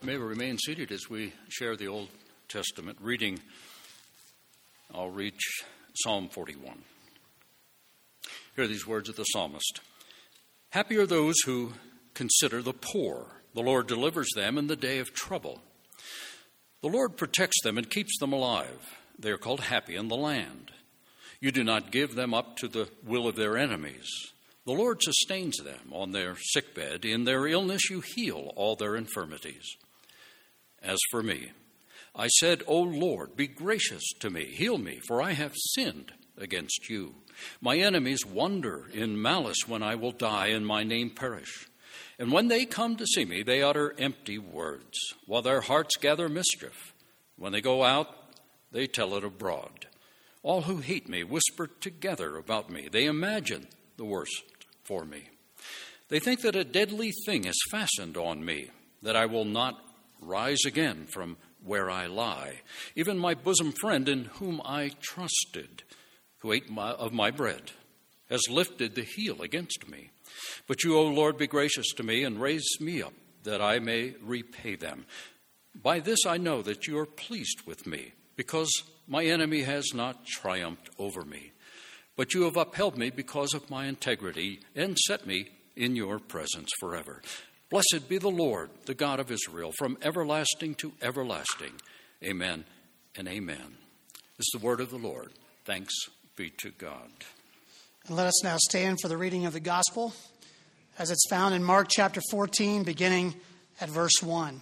may remain seated as we share the Old Testament reading. I'll read Psalm 41. Hear these words of the psalmist. Happy are those who consider the poor. The Lord delivers them in the day of trouble. The Lord protects them and keeps them alive. They are called happy in the land. You do not give them up to the will of their enemies. The Lord sustains them on their sickbed. In their illness you heal all their infirmities. As for me, I said, O Lord, be gracious to me. Heal me, for I have sinned against you. My enemies wonder in malice when I will die and my name perish. And when they come to see me, they utter empty words, while their hearts gather mischief. When they go out, they tell it abroad. All who hate me whisper together about me. They imagine the worst for me. They think that a deadly thing is fastened on me, that I will not rise again from where I lie. Even my bosom friend in whom I trusted, who ate of my bread, has lifted the heel against me. But you, O Lord, be gracious to me and raise me up, that I may repay them. By this I know that you are pleased with me, because my enemy has not triumphed over me. But you have upheld me because of my integrity and set me in your presence forever. Blessed be the Lord, the God of Israel, from everlasting to everlasting. Amen and amen. This is the word of the Lord. Thanks be to God. And let us now stand for the reading of the gospel as it's found in Mark chapter 14, beginning at verse 1.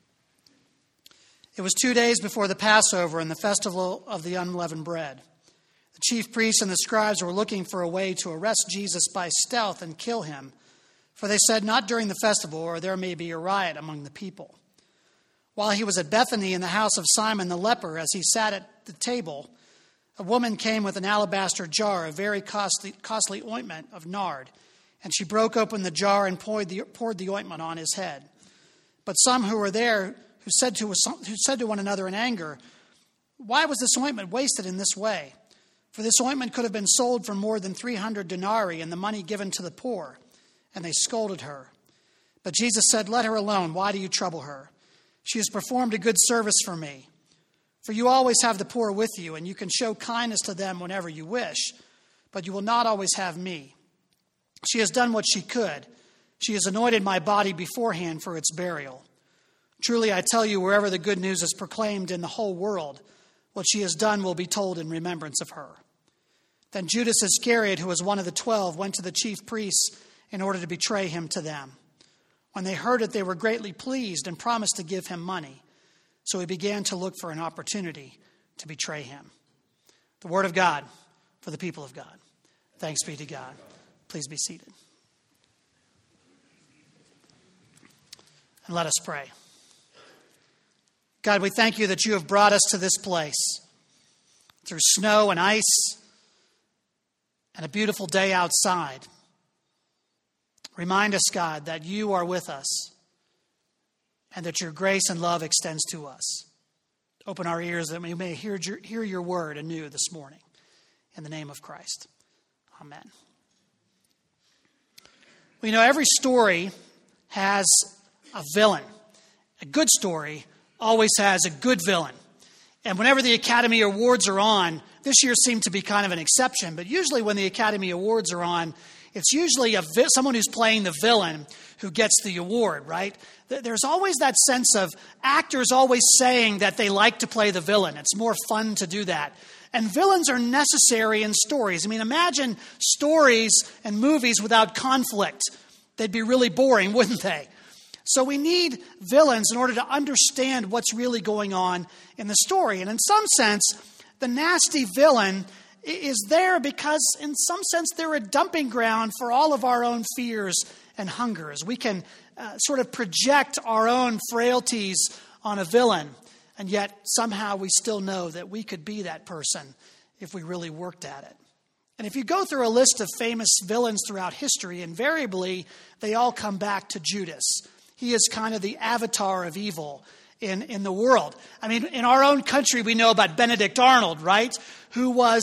It was 2 days before the Passover and the festival of the unleavened bread. The chief priests and the scribes were looking for a way to arrest Jesus by stealth and kill him, for they said, not during the festival, or there may be a riot among the people. While he was at Bethany in the house of Simon the leper, as he sat at the table, a woman came with an alabaster jar of very costly ointment of nard, and she broke open the jar and poured the ointment on his head. But some who were there who said to one another in anger, why was this ointment wasted in this way? For this ointment could have been sold for more than 300 denarii and the money given to the poor. And they scolded her. But Jesus said, let her alone. Why do you trouble her? She has performed a good service for me. For you always have the poor with you, and you can show kindness to them whenever you wish, but you will not always have me. She has done what she could. She has anointed my body beforehand for its burial. Truly, I tell you, wherever the good news is proclaimed in the whole world, what she has done will be told in remembrance of her. Then Judas Iscariot, who was one of the 12, went to the chief priests in order to betray him to them. When they heard it, they were greatly pleased and promised to give him money. So he began to look for an opportunity to betray him. The word of God for the people of God. Thanks be to God. Please be seated. And let us pray. God, we thank you that you have brought us to this place through snow and ice and a beautiful day outside. Remind us, God, that you are with us and that your grace and love extends to us. Open our ears that we may hear your word anew this morning. In the name of Christ. Amen. We know every story has a villain. A good story always has a good villain. And whenever the Academy Awards are on, this year seemed to be kind of an exception, but usually when the Academy Awards are on, it's usually someone who's playing the villain who gets the award, right? There's always that sense of actors always saying that they like to play the villain. It's more fun to do that. And villains are necessary in stories. I mean, imagine stories and movies without conflict. They'd be really boring, wouldn't they? So we need villains in order to understand what's really going on in the story. And in some sense, the nasty villain is there because in some sense they're a dumping ground for all of our own fears and hungers. We can sort of project our own frailties on a villain, and yet somehow we still know that we could be that person if we really worked at it. And if you go through a list of famous villains throughout history, invariably they all come back to Judas. He is kind of the avatar of evil in the world. I mean, in our own country, we know about Benedict Arnold, right? Who was,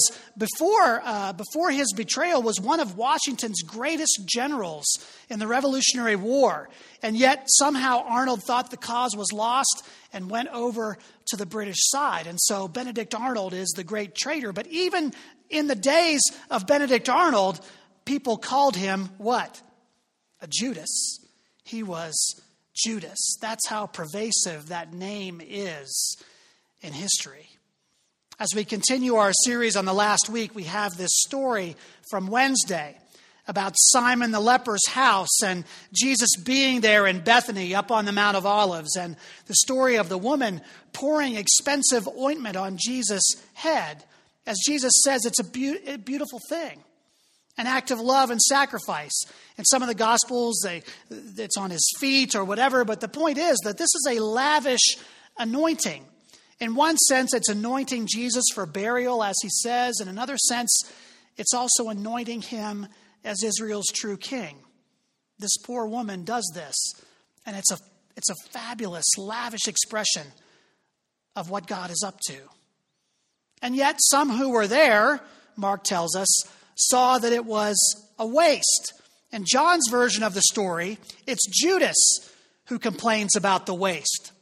before his betrayal, was one of Washington's greatest generals in the Revolutionary War. And yet, somehow, Arnold thought the cause was lost and went over to the British side. And so Benedict Arnold is the great traitor. But even in the days of Benedict Arnold, people called him what? A Judas. He was Judas. That's how pervasive that name is in history. As we continue our series on the last week, we have this story from Wednesday about Simon the leper's house and Jesus being there in Bethany up on the Mount of Olives, and the story of the woman pouring expensive ointment on Jesus' head. As Jesus says, it's a beautiful thing, an act of love and sacrifice. In some of the Gospels, it's on his feet or whatever, but the point is that this is a lavish anointing. In one sense, it's anointing Jesus for burial, as he says. In another sense, it's also anointing him as Israel's true king. This poor woman does this, and it's a fabulous, lavish expression of what God is up to. And yet, some who were there, Mark tells us, saw that it was a waste. In John's version of the story, it's Judas who complains about the waste.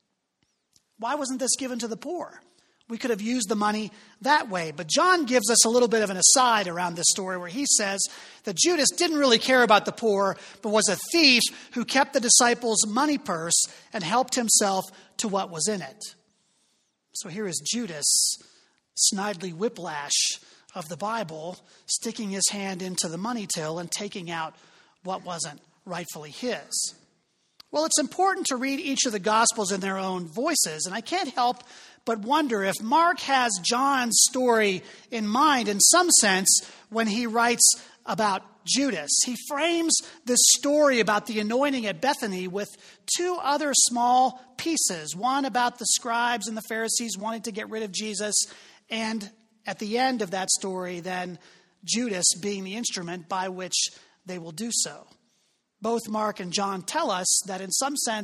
Why wasn't this given to the poor? We could have used the money that way. But John gives us a little bit of an aside around this story where he says that Judas didn't really care about the poor, but was a thief who kept the disciples' money purse and helped himself to what was in it. So here is Judas, Snidely Whiplash of the Bible, sticking his hand into the money till and taking out what wasn't rightfully his. Well, it's important to read each of the Gospels in their own voices, and I can't help but wonder if Mark has John's story in mind in some sense when he writes about Judas. He frames this story about the anointing at Bethany with two other small pieces, one about the scribes and the Pharisees wanting to get rid of Jesus, and at the end of that story, then Judas being the instrument by which they will do so. Both Mark and John tell us that in some sense,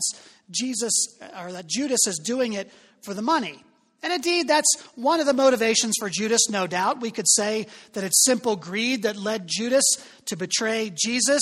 that Judas is doing it for the money. And indeed, that's one of the motivations for Judas, no doubt. We could say that it's simple greed that led Judas to betray Jesus,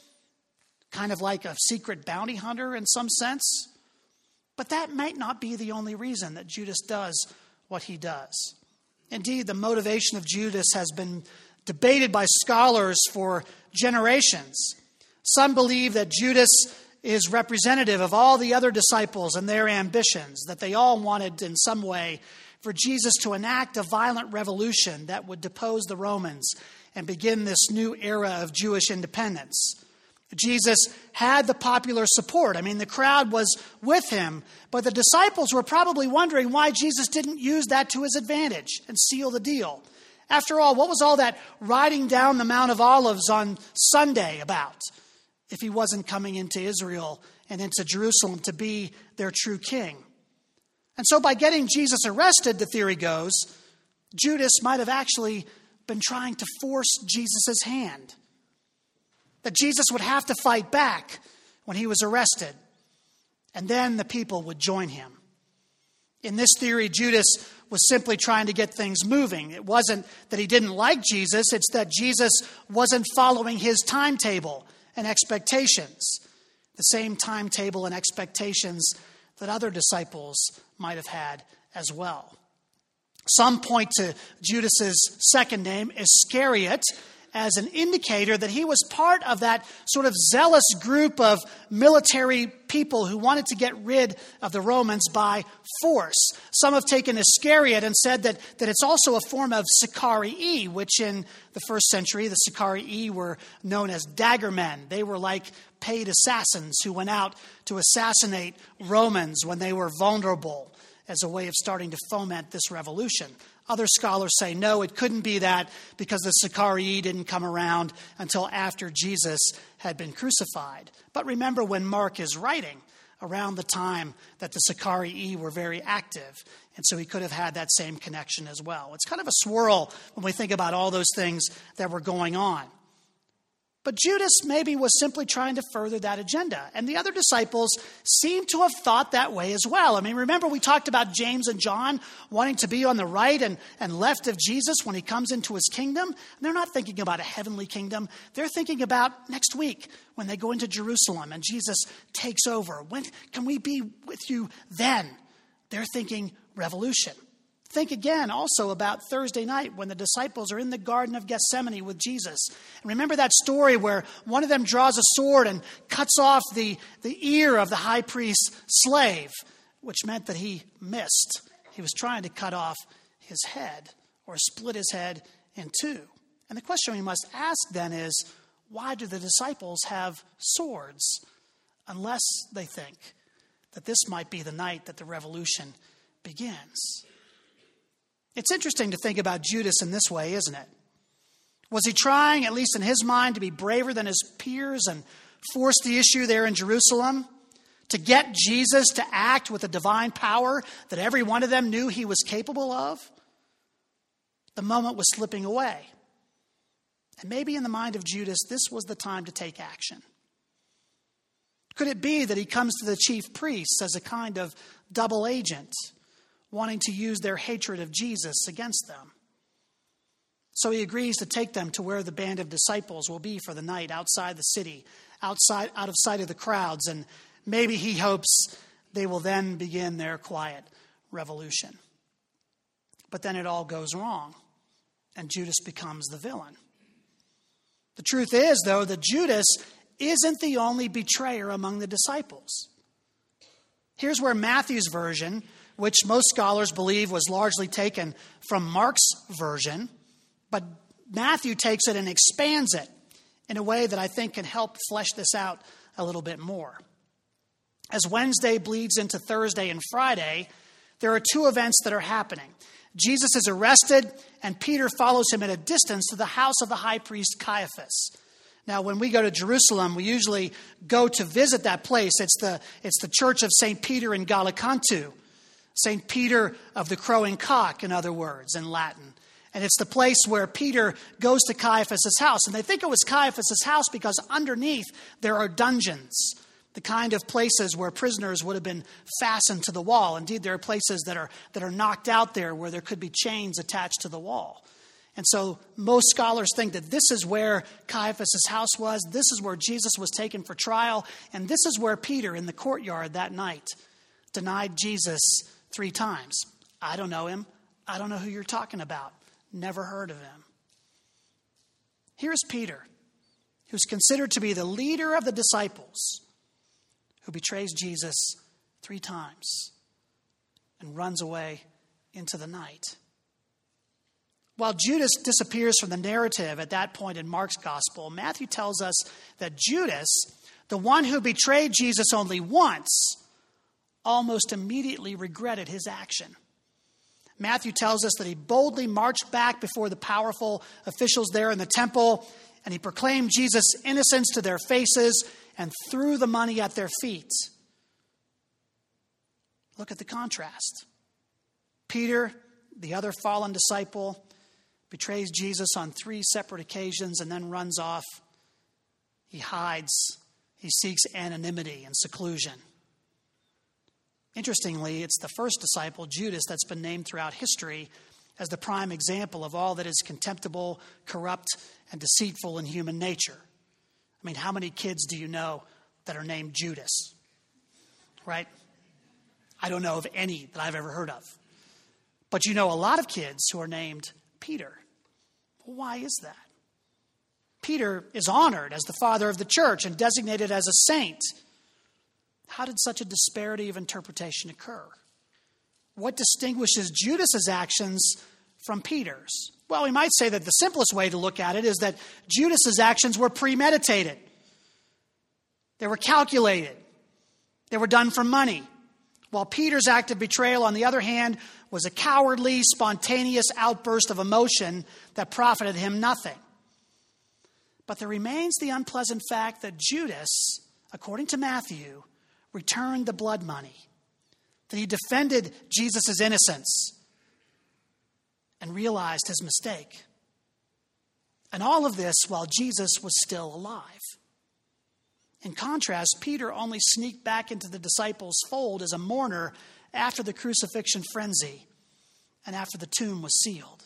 kind of like a secret bounty hunter in some sense. But that might not be the only reason that Judas does what he does. Indeed, the motivation of Judas has been debated by scholars for generations. Some believe that Judas is representative of all the other disciples and their ambitions, that they all wanted in some way for Jesus to enact a violent revolution that would depose the Romans and begin this new era of Jewish independence. Jesus had the popular support. I mean, the crowd was with him, but the disciples were probably wondering why Jesus didn't use that to his advantage and seal the deal. After all, what was all that riding down the Mount of Olives on Sunday about if he wasn't coming into Israel and into Jerusalem to be their true king? And so by getting Jesus arrested, the theory goes, Judas might have actually been trying to force Jesus' hand. That Jesus would have to fight back when he was arrested. And then the people would join him. In this theory, Judas was simply trying to get things moving. It wasn't that he didn't like Jesus. It's that Jesus wasn't following his timetable and expectations. The same timetable and expectations that other disciples might have had as well. Some point to Judas's second name, Iscariot, as an indicator that he was part of that sort of zealous group of military people who wanted to get rid of the Romans by force. Some have taken Iscariot and said that it's also a form of Sicarii, which in the first century, the Sicarii were known as dagger men. They were like paid assassins who went out to assassinate Romans when they were vulnerable as a way of starting to foment this revolution. Other scholars say, no, it couldn't be that because the Sicarii didn't come around until after Jesus had been crucified. But remember when Mark is writing, around the time that the Sicarii were very active. And so he could have had that same connection as well. It's kind of a swirl when we think about all those things that were going on. But Judas maybe was simply trying to further that agenda. And the other disciples seem to have thought that way as well. I mean, remember we talked about James and John wanting to be on the right and left of Jesus when he comes into his kingdom. And they're not thinking about a heavenly kingdom. They're thinking about next week when they go into Jerusalem and Jesus takes over. When can we be with you then? They're thinking revolution. Think again also about Thursday night when the disciples are in the Garden of Gethsemane with Jesus. And remember that story where one of them draws a sword and cuts off the ear of the high priest's slave, which meant that he missed. He was trying to cut off his head or split his head in two. And the question we must ask then is, why do the disciples have swords unless they think that this might be the night that the revolution begins? It's interesting to think about Judas in this way, isn't it? Was he trying, at least in his mind, to be braver than his peers and force the issue there in Jerusalem? To get Jesus to act with the divine power that every one of them knew he was capable of? The moment was slipping away. And maybe in the mind of Judas, this was the time to take action. Could it be that he comes to the chief priests as a kind of double agent, wanting to use their hatred of Jesus against them? So he agrees to take them to where the band of disciples will be for the night, outside the city, out of sight of the crowds, and maybe he hopes they will then begin their quiet revolution. But then it all goes wrong, and Judas becomes the villain. The truth is, though, that Judas isn't the only betrayer among the disciples. Here's where Matthew's version, which most scholars believe was largely taken from Mark's version, but Matthew takes it and expands it in a way that I think can help flesh this out a little bit more. As Wednesday bleeds into Thursday and Friday, there are two events that are happening. Jesus is arrested, and Peter follows him at a distance to the house of the high priest Caiaphas. Now, when we go to Jerusalem, we usually go to visit that place. It's the church of St. Peter in Gallicantu. St. Peter of the crowing cock, in other words, in Latin. And it's the place where Peter goes to Caiaphas' house. And they think it was Caiaphas' house because underneath there are dungeons, the kind of places where prisoners would have been fastened to the wall. Indeed, there are places that are knocked out there where there could be chains attached to the wall. And so most scholars think that this is where Caiaphas' house was. This is where Jesus was taken for trial. And this is where Peter, in the courtyard that night, denied Jesus 3 times. I don't know him. I don't know who you're talking about. Never heard of him. Here's Peter, who's considered to be the leader of the disciples, who betrays Jesus 3 times and runs away into the night. While Judas disappears from the narrative at that point in Mark's gospel, Matthew tells us that Judas, the one who betrayed Jesus only once, almost immediately regretted his action. Matthew tells us that he boldly marched back before the powerful officials there in the temple, and he proclaimed Jesus' innocence to their faces and threw the money at their feet. Look at the contrast. Peter, the other fallen disciple, betrays Jesus on 3 separate occasions and then runs off. He hides. He seeks anonymity and seclusion. Interestingly, it's the first disciple, Judas, that's been named throughout history as the prime example of all that is contemptible, corrupt, and deceitful in human nature. I mean, how many kids do you know that are named Judas? Right? I don't know of any that I've ever heard of. But you know a lot of kids who are named Peter. Well, why is that? Peter is honored as the father of the church and designated as a saint. How did such a disparity of interpretation occur? What distinguishes Judas's actions from Peter's? Well, we might say that the simplest way to look at it is that Judas's actions were premeditated. They were calculated. They were done for money. While Peter's act of betrayal, on the other hand, was a cowardly, spontaneous outburst of emotion that profited him nothing. But there remains the unpleasant fact that Judas, according to Matthew, returned the blood money, that he defended Jesus' innocence and realized his mistake. And all of this while Jesus was still alive. In contrast, Peter only sneaked back into the disciples' fold as a mourner after the crucifixion frenzy and after the tomb was sealed.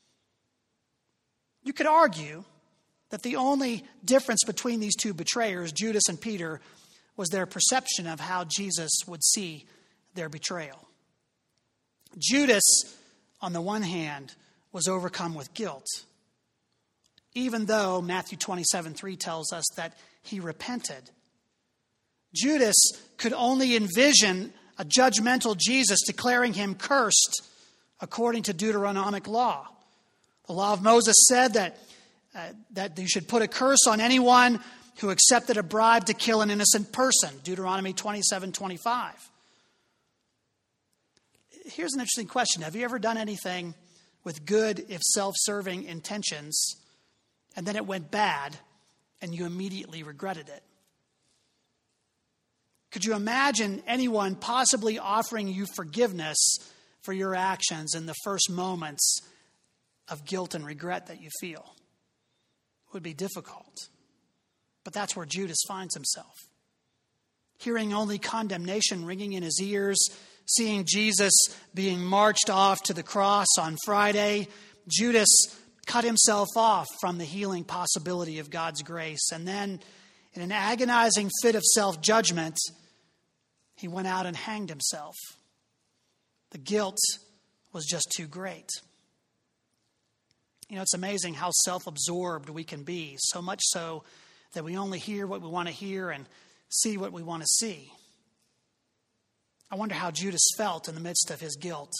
You could argue that the only difference between these two betrayers, Judas and Peter, was their perception of how Jesus would see their betrayal. Judas, on the one hand, was overcome with guilt, even though Matthew 27:3 tells us that he repented. Judas could only envision a judgmental Jesus declaring him cursed according to Deuteronomic law. The law of Moses said that you should put a curse on anyone who accepted a bribe to kill an innocent person, Deuteronomy 27:25. Here's an interesting question. Have you ever done anything with good, if self-serving intentions, and then it went bad, and you immediately regretted it? Could you imagine anyone possibly offering you forgiveness for your actions in the first moments of guilt and regret that you feel? It would be difficult. But that's where Judas finds himself. Hearing only condemnation ringing in his ears, seeing Jesus being marched off to the cross on Friday, Judas cut himself off from the healing possibility of God's grace. And then, in an agonizing fit of self-judgment, he went out and hanged himself. The guilt was just too great. You know, it's amazing how self-absorbed we can be, so much so that we only hear what we want to hear and see what we want to see. I wonder how Judas felt in the midst of his guilt.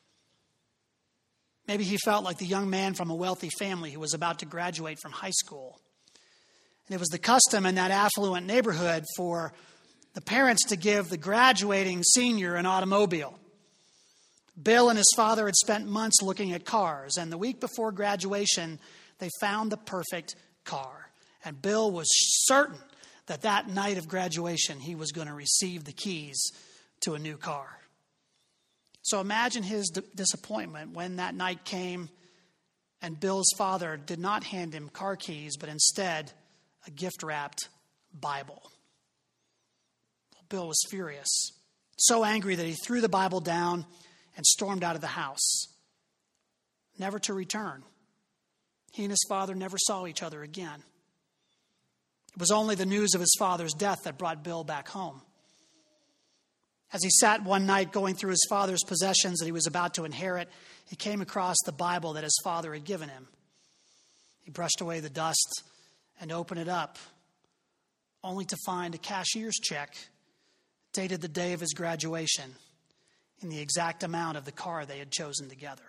Maybe he felt like the young man from a wealthy family who was about to graduate from high school. And it was the custom in that affluent neighborhood for the parents to give the graduating senior an automobile. Bill and his father had spent months looking at cars, and the week before graduation, they found the perfect car. And Bill was certain that that night of graduation, he was going to receive the keys to a new car. So imagine his disappointment when that night came and Bill's father did not hand him car keys, but instead a gift-wrapped Bible. Well, Bill was furious, so angry that he threw the Bible down and stormed out of the house, never to return. He and his father never saw each other again. It was only the news of his father's death that brought Bill back home. As he sat one night going through his father's possessions that he was about to inherit, he came across the Bible that his father had given him. He brushed away the dust and opened it up, only to find a cashier's check dated the day of his graduation in the exact amount of the car they had chosen together.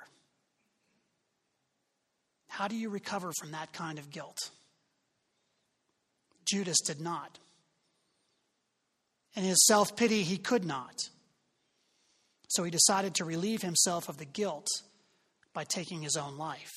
How do you recover from that kind of guilt? Judas did not. In his self-pity, he could not. So he decided to relieve himself of the guilt by taking his own life.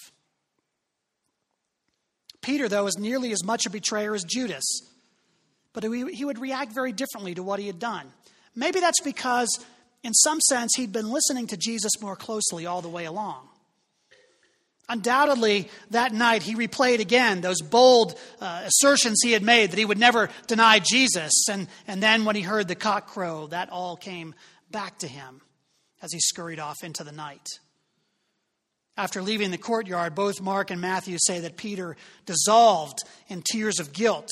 Peter, though, is nearly as much a betrayer as Judas, but he would react very differently to what he had done. Maybe that's because, in some sense, he'd been listening to Jesus more closely all the way along. Undoubtedly, that night he replayed again those bold assertions he had made that he would never deny Jesus. And then when he heard the cock crow, that all came back to him as he scurried off into the night. After leaving the courtyard, both Mark and Matthew say that Peter dissolved in tears of guilt.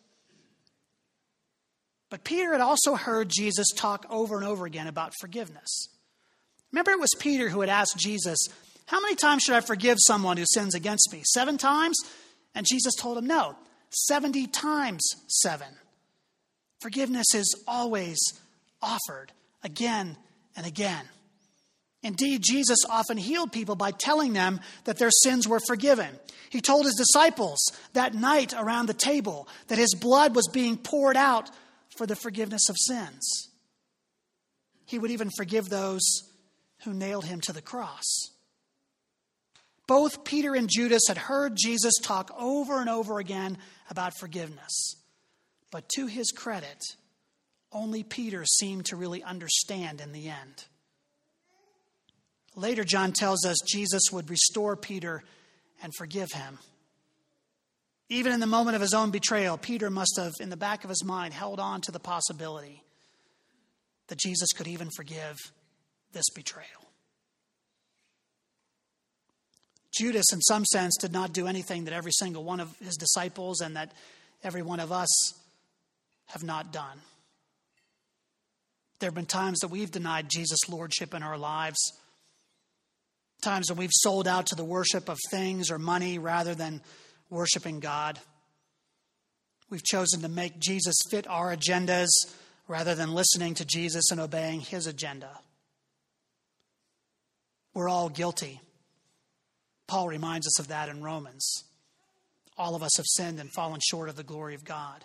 But Peter had also heard Jesus talk over and over again about forgiveness. Remember, it was Peter who had asked Jesus, "How many times should I forgive someone who sins against me? 7 times?" And Jesus told him, no, 70 times 7. Forgiveness is always offered again and again. Indeed, Jesus often healed people by telling them that their sins were forgiven. He told his disciples that night around the table that his blood was being poured out for the forgiveness of sins. He would even forgive those who nailed him to the cross. Both Peter and Judas had heard Jesus talk over and over again about forgiveness. But to his credit, only Peter seemed to really understand in the end. Later, John tells us Jesus would restore Peter and forgive him. Even in the moment of his own betrayal, Peter must have, in the back of his mind, held on to the possibility that Jesus could even forgive this betrayal. Judas, in some sense, did not do anything that every single one of his disciples and that every one of us have not done. There have been times that we've denied Jesus' lordship in our lives, times when we've sold out to the worship of things or money rather than worshiping God. We've chosen to make Jesus fit our agendas rather than listening to Jesus and obeying his agenda. We're all guilty. Paul reminds us of that in Romans. All of us have sinned and fallen short of the glory of God.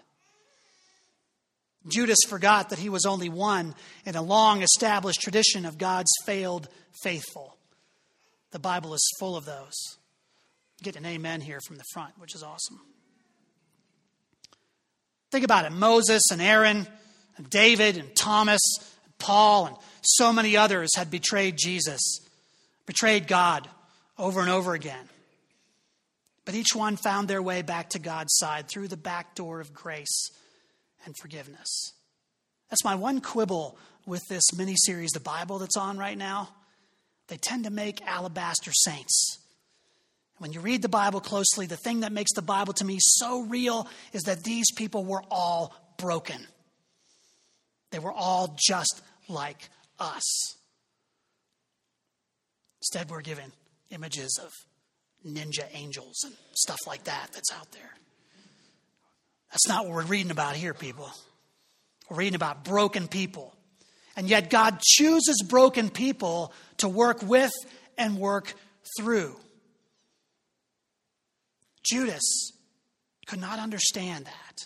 Judas forgot that he was only one in a long-established tradition of God's failed faithful. The Bible is full of those. Get an amen here from the front, which is awesome. Think about it. Moses and Aaron and David and Thomas and Paul and so many others had betrayed Jesus, betrayed God over and over again. But each one found their way back to God's side through the back door of grace and forgiveness. That's my one quibble with this mini-series, the Bible, that's on right now. They tend to make alabaster saints. When you read the Bible closely, the thing that makes the Bible to me so real is that these people were all broken. They were all just like us. Instead, we're given images of ninja angels and stuff like that that's out there. That's not what we're reading about here, people. We're reading about broken people. And yet God chooses broken people to work with and work through. Judas could not understand that.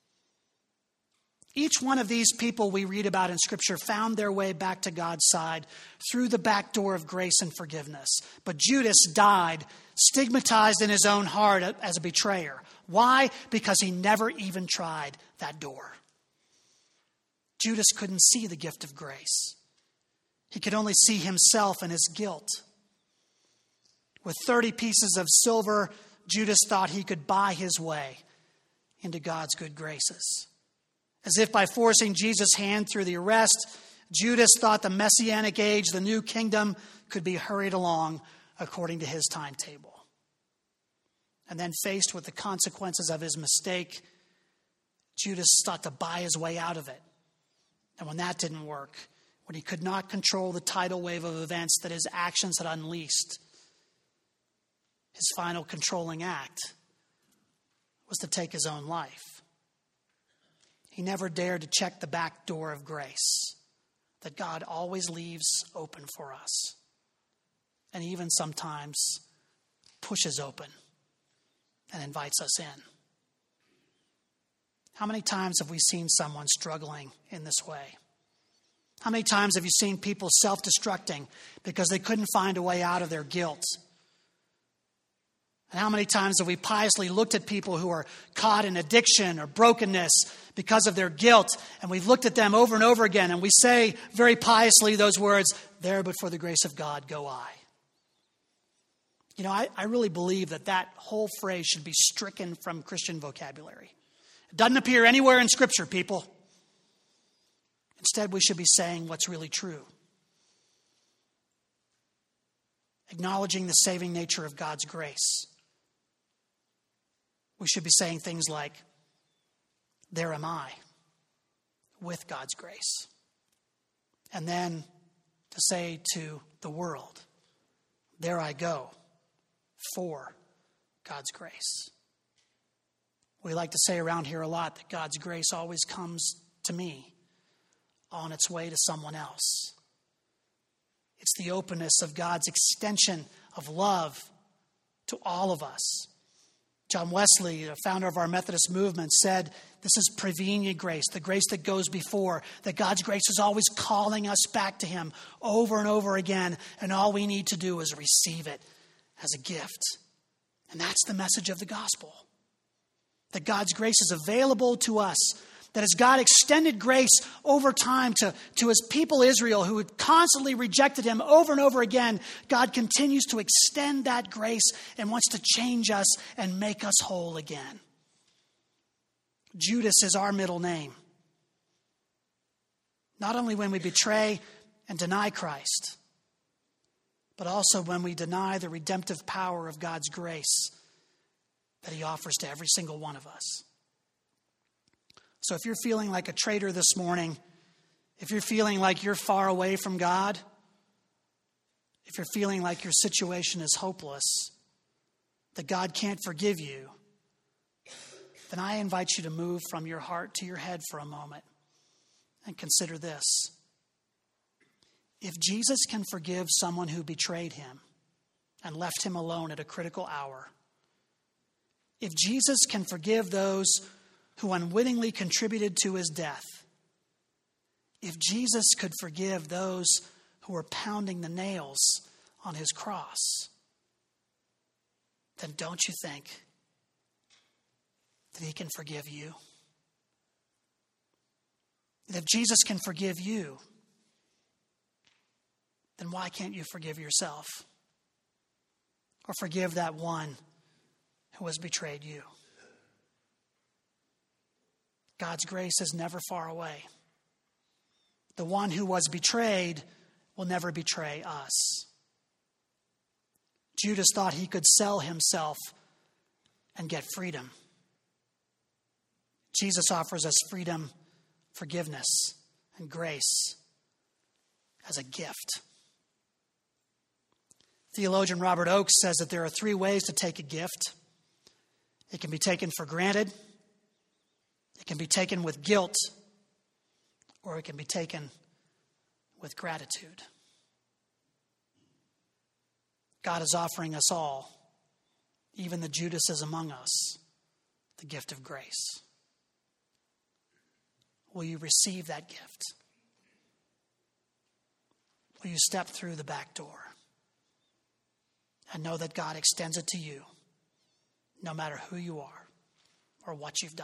Each one of these people we read about in Scripture found their way back to God's side through the back door of grace and forgiveness. But Judas died stigmatized in his own heart as a betrayer. Why? Because he never even tried that door. Judas couldn't see the gift of grace. He could only see himself and his guilt. With 30 pieces of silver, Judas thought he could buy his way into God's good graces. As if by forcing Jesus' hand through the arrest, Judas thought the Messianic age, the new kingdom, could be hurried along according to his timetable. And then faced with the consequences of his mistake, Judas sought to buy his way out of it. And when that didn't work, when he could not control the tidal wave of events that his actions had unleashed, his final controlling act was to take his own life. He never dared to check the back door of grace that God always leaves open for us, and even sometimes pushes open and invites us in. How many times have we seen someone struggling in this way? How many times have you seen people self-destructing because they couldn't find a way out of their guilt? And how many times have we piously looked at people who are caught in addiction or brokenness because of their guilt, and we've looked at them over and over again, and we say very piously those words, "There but for the grace of God go I." You know, I really believe that whole phrase should be stricken from Christian vocabulary. It doesn't appear anywhere in Scripture, people. Instead, we should be saying what's really true. Acknowledging the saving nature of God's grace. We should be saying things like, "There am I, with God's grace." And then to say to the world, "There I go, for God's grace." We like to say around here a lot that God's grace always comes to me on its way to someone else. It's the openness of God's extension of love to all of us. John Wesley, the founder of our Methodist movement, said this is prevenient grace, the grace that goes before, that God's grace is always calling us back to Him over and over again, and all we need to do is receive it as a gift. And that's the message of the gospel, that God's grace is available to us That as God extended grace over time to his people Israel, who had constantly rejected him over and over again, God continues to extend that grace and wants to change us and make us whole again. Judas is our middle name. Not only when we betray and deny Christ, but also when we deny the redemptive power of God's grace that he offers to every single one of us. So if you're feeling like a traitor this morning, if you're feeling like you're far away from God, if you're feeling like your situation is hopeless, that God can't forgive you, then I invite you to move from your heart to your head for a moment and consider this. If Jesus can forgive someone who betrayed him and left him alone at a critical hour, if Jesus can forgive those who unwittingly contributed to his death, if Jesus could forgive those who were pounding the nails on his cross, then don't you think that he can forgive you? And if Jesus can forgive you, then why can't you forgive yourself? Or forgive that one who has betrayed you? God's grace is never far away. The one who was betrayed will never betray us. Judas thought he could sell himself and get freedom. Jesus offers us freedom, forgiveness, and grace as a gift. Theologian Robert Oakes says that there are three ways to take a gift. It can be taken for granted, it can be taken with guilt, or it can be taken with gratitude. God is offering us all, even the Judases among us, the gift of grace. Will you receive that gift? Will you step through the back door and know that God extends it to you, no matter who you are or what you've done?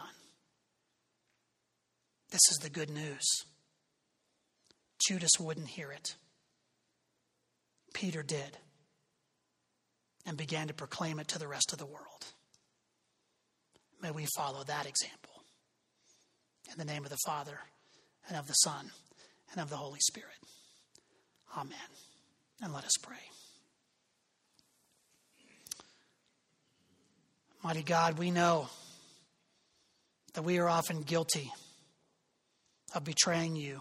This is the good news. Judas wouldn't hear it. Peter did, and began to proclaim it to the rest of the world. May we follow that example. In the name of the Father, and of the Son, and of the Holy Spirit. Amen. And let us pray. Mighty God, we know that we are often guilty of betraying you.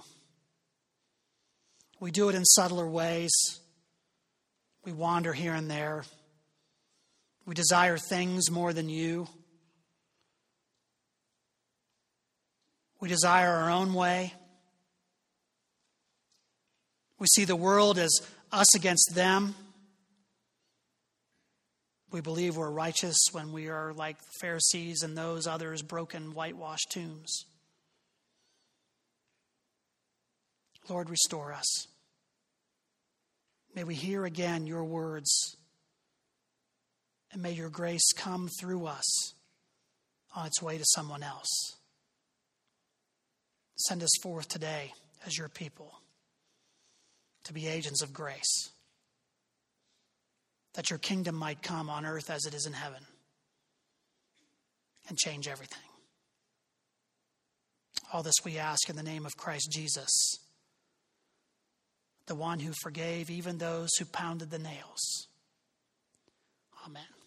We do it in subtler ways. We wander here and there. We desire things more than you. We desire our own way. We see the world as us against them. We believe we're righteous when we are like the Pharisees and those others, broken, whitewashed tombs. Lord, restore us. May we hear again your words, and may your grace come through us on its way to someone else. Send us forth today as your people to be agents of grace, that your kingdom might come on earth as it is in heaven and change everything. All this we ask in the name of Christ Jesus, the one who forgave even those who pounded the nails. Amen.